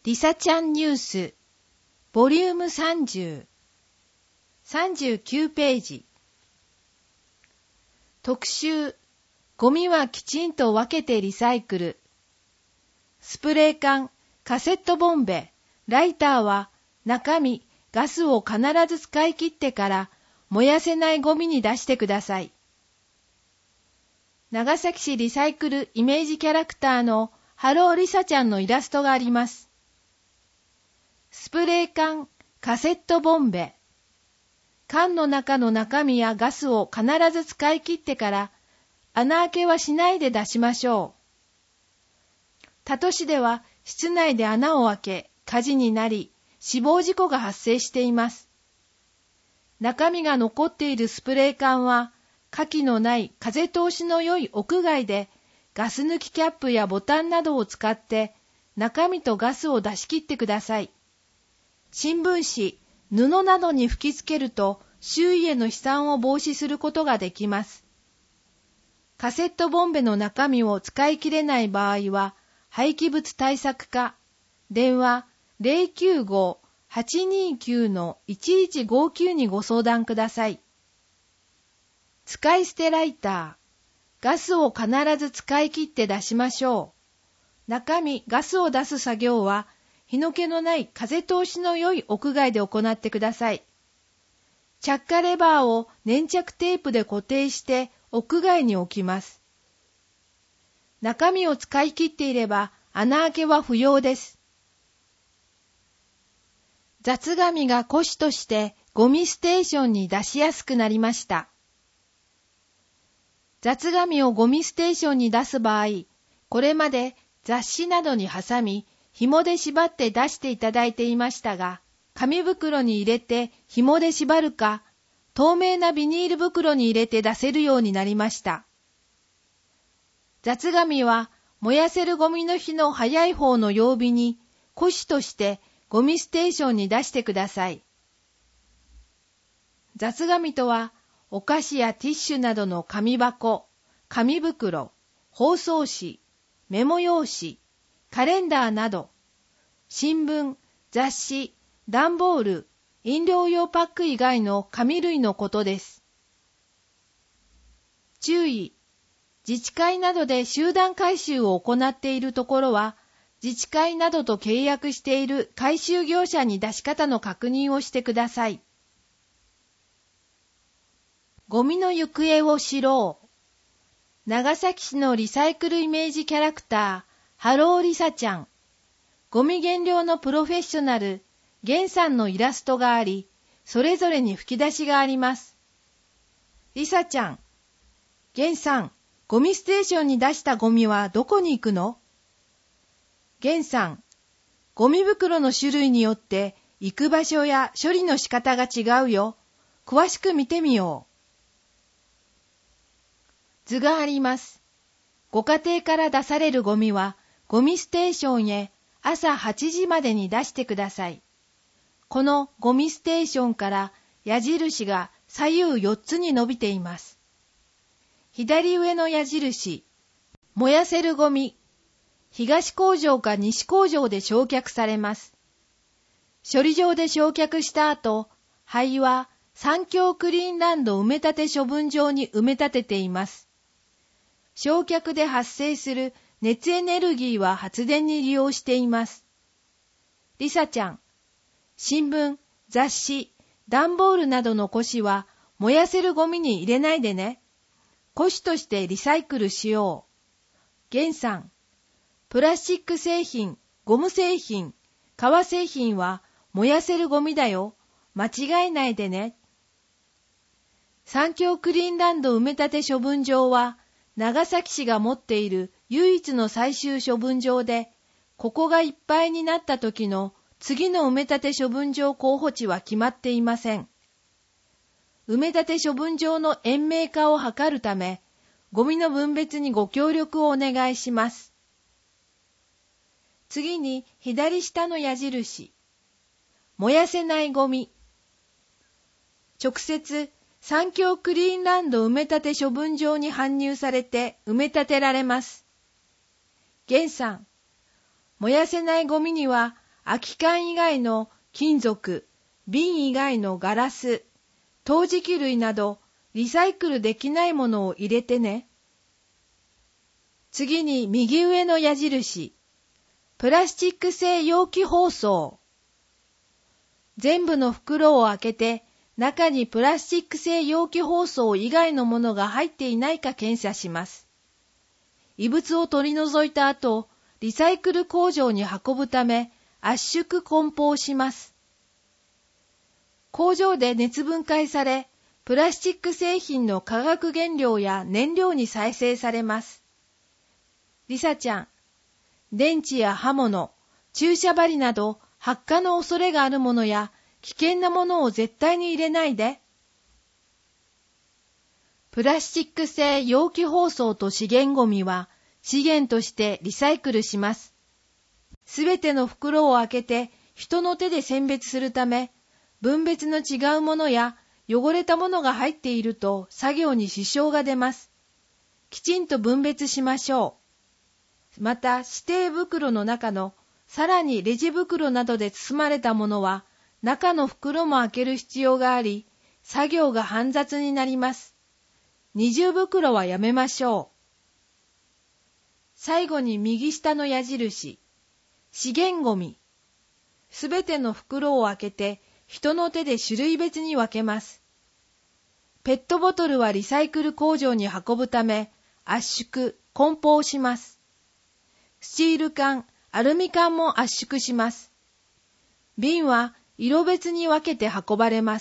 リサちゃんニュースボリューム30 39ページ特集ゴミはきちんと分けてリサイクルスプレー缶、カセットボンベ、ライターは中身、ガスを必ず使い切ってから燃やせないゴミに出してください。長崎市リサイクルイメージキャラクターのハローリサちゃんのイラストがあります。スプレー缶、カセットボンベ。缶の中の中身やガスを必ず使い切ってから穴開けはしないで出しましょう。他都市では室内で穴を開け火事になり死亡事故が発生しています。中身が残っているスプレー缶は火気のない風通しの良い屋外でガス抜きキャップやボタンなどを使って中身とガスを出し切ってください。新聞紙、布などに吹きつけると周囲への飛散を防止することができます。カセットボンベの中身を使い切れない場合は廃棄物対策課、電話 095-829-1159 にご相談ください。使い捨てライター、ガスを必ず使い切って出しましょう。中身、ガスを出す作業は火の気のない風通しの良い屋外で行ってください。着火レバーを粘着テープで固定して屋外に置きます。中身を使い切っていれば穴開けは不要です。雑紙が古紙としてゴミステーションに出しやすくなりました。雑紙をゴミステーションに出す場合、これまで雑誌などに挟み、紐で縛って出していただいていましたが、紙袋に入れて紐で縛るか、透明なビニール袋に入れて出せるようになりました。雑紙は燃やせるゴミの日の早い方の曜日に古紙としてゴミステーションに出してください。雑紙とはお菓子やティッシュなどの紙箱、紙袋、包装紙、メモ用紙、カレンダーなど、新聞、雑誌、段ボール、飲料用パック以外の紙類のことです。注意。自治会などで集団回収を行っているところは、自治会などと契約している回収業者に出し方の確認をしてください。ゴミの行方を知ろう。長崎市のリサイクルイメージキャラクター、ハローリサちゃん。ゴミ減量のプロフェッショナル、ゲンさんのイラストがあり、それぞれに吹き出しがあります。リサちゃん、ゲンさん、ゴミステーションに出したゴミはどこに行くの？ゲンさん、ゴミ袋の種類によって行く場所や処理の仕方が違うよ。詳しく見てみよう。図があります。ご家庭から出されるゴミはゴミステーションへ朝8時までに出してください。このゴミステーションから矢印が左右4つに伸びています。左上の矢印、燃やせるゴミ、東工場か西工場で焼却されます。処理場で焼却した後、灰は三峡クリーンランド埋め立て処分場に埋め立てています。焼却で発生する熱エネルギーは発電に利用しています。リサちゃん、新聞、雑誌、段ボールなどの古紙は燃やせるゴミに入れないでね。古紙としてリサイクルしよう。ゲンさん、プラスチック製品、ゴム製品、革製品は燃やせるゴミだよ。間違えないでね。三峡クリーンランド埋め立て処分場は長崎市が持っている唯一の最終処分場で、ここがいっぱいになった時の次の埋め立て処分場候補地は決まっていません。埋め立て処分場の延命化を図るため、ゴミの分別にご協力をお願いします。次に左下の矢印、燃やせないゴミ。直接三峡クリーンランド埋め立て処分場に搬入されて埋め立てられます。ゲンさん、燃やせないゴミには空き缶以外の金属、瓶以外のガラス、陶磁器類などリサイクルできないものを入れてね。次に右上の矢印、プラスチック製容器包装。全部の袋を開けて、中にプラスチック製容器包装以外のものが入っていないか検査します。異物を取り除いた後、リサイクル工場に運ぶため圧縮梱包します。工場で熱分解され、プラスチック製品の化学原料や燃料に再生されます。リサちゃん、電池や刃物、注射針など発火の恐れがあるものや危険なものを絶対に入れないで。プラスチック製容器包装と資源ゴミは資源としてリサイクルします。すべての袋を開けて人の手で選別するため、分別の違うものや汚れたものが入っていると作業に支障が出ます。きちんと分別しましょう。また指定袋の中のさらにレジ袋などで包まれたものは中の袋も開ける必要があり、作業が煩雑になります。二重袋はやめましょう。最後に右下の矢印、資源ゴミ。すべての袋を開けて人の手で種類別に分けます。ペットボトルはリサイクル工場に運ぶため圧縮、梱包します。スチール缶、アルミ缶も圧縮します。瓶は色別に分けて運ばれます。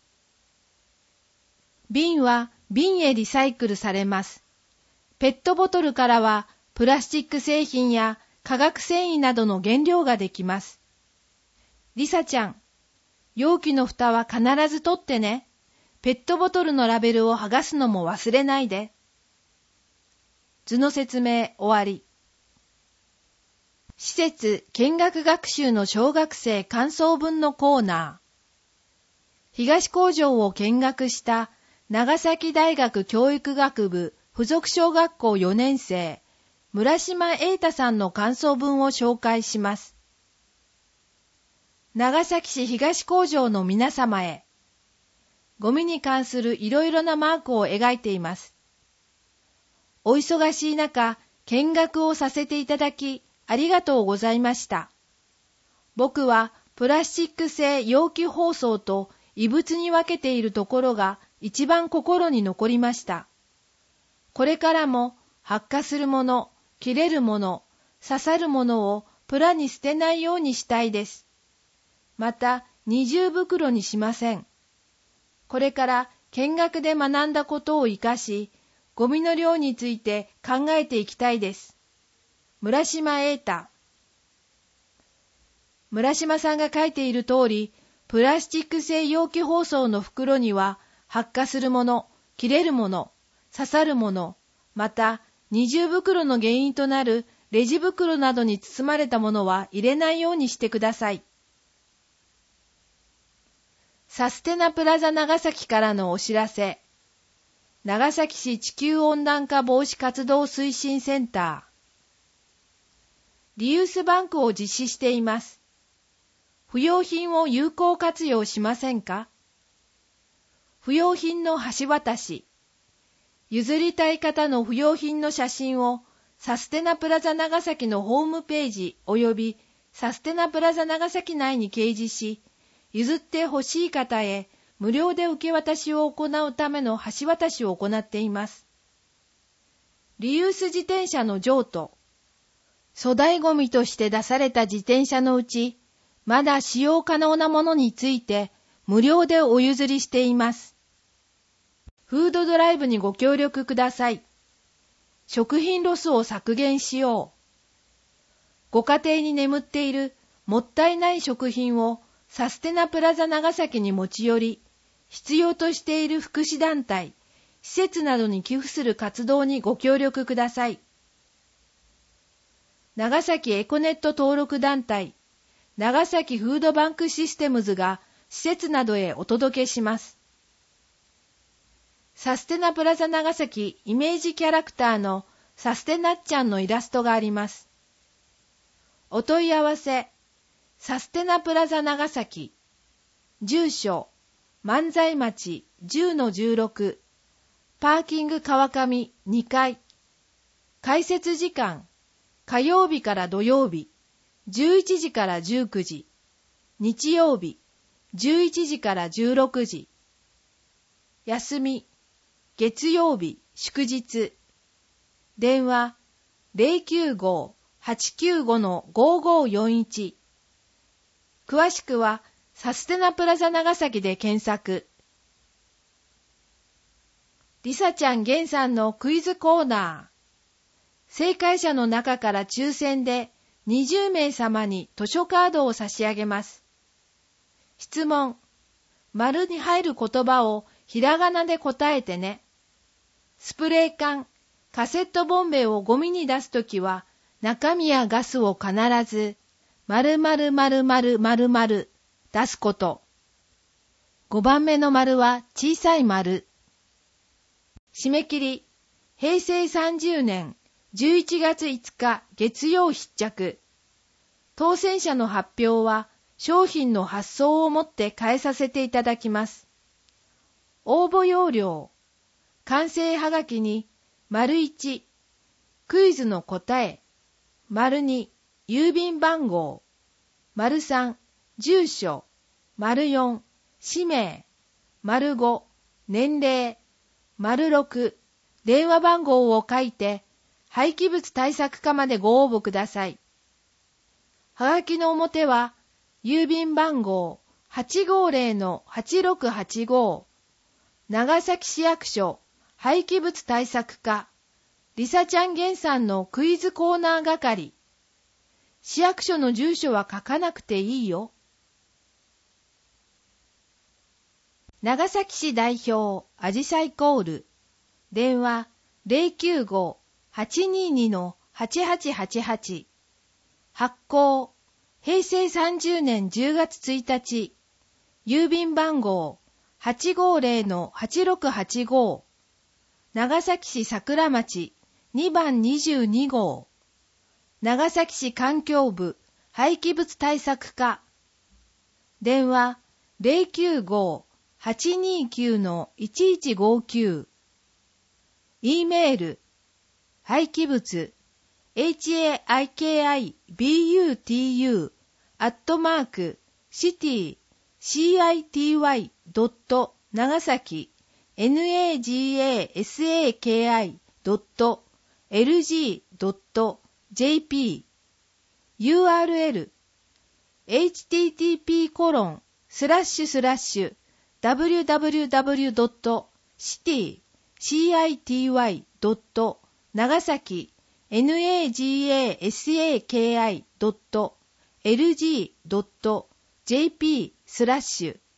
瓶は瓶へリサイクルされます。ペットボトルからはプラスチック製品や化学繊維などの原料ができます。リサちゃん、容器の蓋は必ず取ってね。ペットボトルのラベルを剥がすのも忘れないで。図の説明終わり。施設見学学習の小学生感想文のコーナー。東工場を見学した長崎大学教育学部附属小学校4年生村島瑛太さんの感想文を紹介します。長崎市東工場の皆様へ、ゴミに関するいろいろなマークを描いています。お忙しい中、見学をさせていただき、ありがとうございました。僕はプラスチック製容器包装と異物に分けているところが一番心に残りました。これからも発火するもの、切れるもの、刺さるものをプラに捨てないようにしたいです。また二重袋にしません。これから見学で学んだことを生かし、ゴミの量について考えていきたいです。村島瑛太。村島さんが書いている通り、プラスチック製容器包装の袋には発火するもの、切れるもの、刺さるもの、また二重袋の原因となるレジ袋などに包まれたものは入れないようにしてください。サステナプラザ長崎からのお知らせ。長崎市地球温暖化防止活動推進センター。リユースバンクを実施しています。不用品を有効活用しませんか？不用品の橋渡し。譲りたい方の不用品の写真をサステナプラザ長崎のホームページ及びサステナプラザ長崎内に掲示し、譲ってほしい方へ無料で受け渡しを行うための橋渡しを行っています。リユース自転車の譲渡。粗大ゴミとして出された自転車のうち、まだ使用可能なものについて無料でお譲りしています。フードドライブにご協力ください。食品ロスを削減しよう。ご家庭に眠っているもったいない食品をサステナプラザ長崎に持ち寄り、必要としている福祉団体、施設などに寄付する活動にご協力ください。長崎エコネット登録団体、長崎フードバンクシステムズが施設などへお届けします。サステナプラザ長崎イメージキャラクターのサステナッちゃんのイラストがあります。お問い合わせサステナプラザ長崎。住所、万歳町 10-16、パーキング川上2階。開設時間、火曜日から土曜日、11時から19時。日曜日、11時から16時。休み、月曜日、祝日。電話、095-895-5541。詳しくは、サステナプラザ長崎で検索。りさちゃんげんさんのクイズコーナー。正解者の中から抽選で20名様に図書カードを差し上げます。質問。丸に入る言葉をひらがなで答えてね。スプレー缶、カセットボンベをゴミに出すときは、中身やガスを必ず、〇〇〇〇〇〇出すこと。5番目の丸は小さい丸。締め切り、平成30年11月5日月曜必着。当選者の発表は商品の発送をもって返させていただきます。応募要領、完成はがきに、1、クイズの答え、2、郵便番号、3、住所、4、氏名、5、年齢、6、電話番号を書いて、廃棄物対策課までご応募ください。はがきの表は、郵便番号 850-8685、長崎市役所廃棄物対策課、りさちゃんげんさんのクイズコーナー係。市役所の住所は書かなくていいよ。長崎市代表あじさいコール。電話 095-822-8888。発行平成30年10月1日。郵便番号 850-8685。長崎市桜町2番22号。長崎市環境部廃棄物対策課。電話 095-829-1159。E メール、廃棄物、haikubu@city.nagasaki nagasaki.lg.jp URL http://www.city.nagasaki.lg.jp/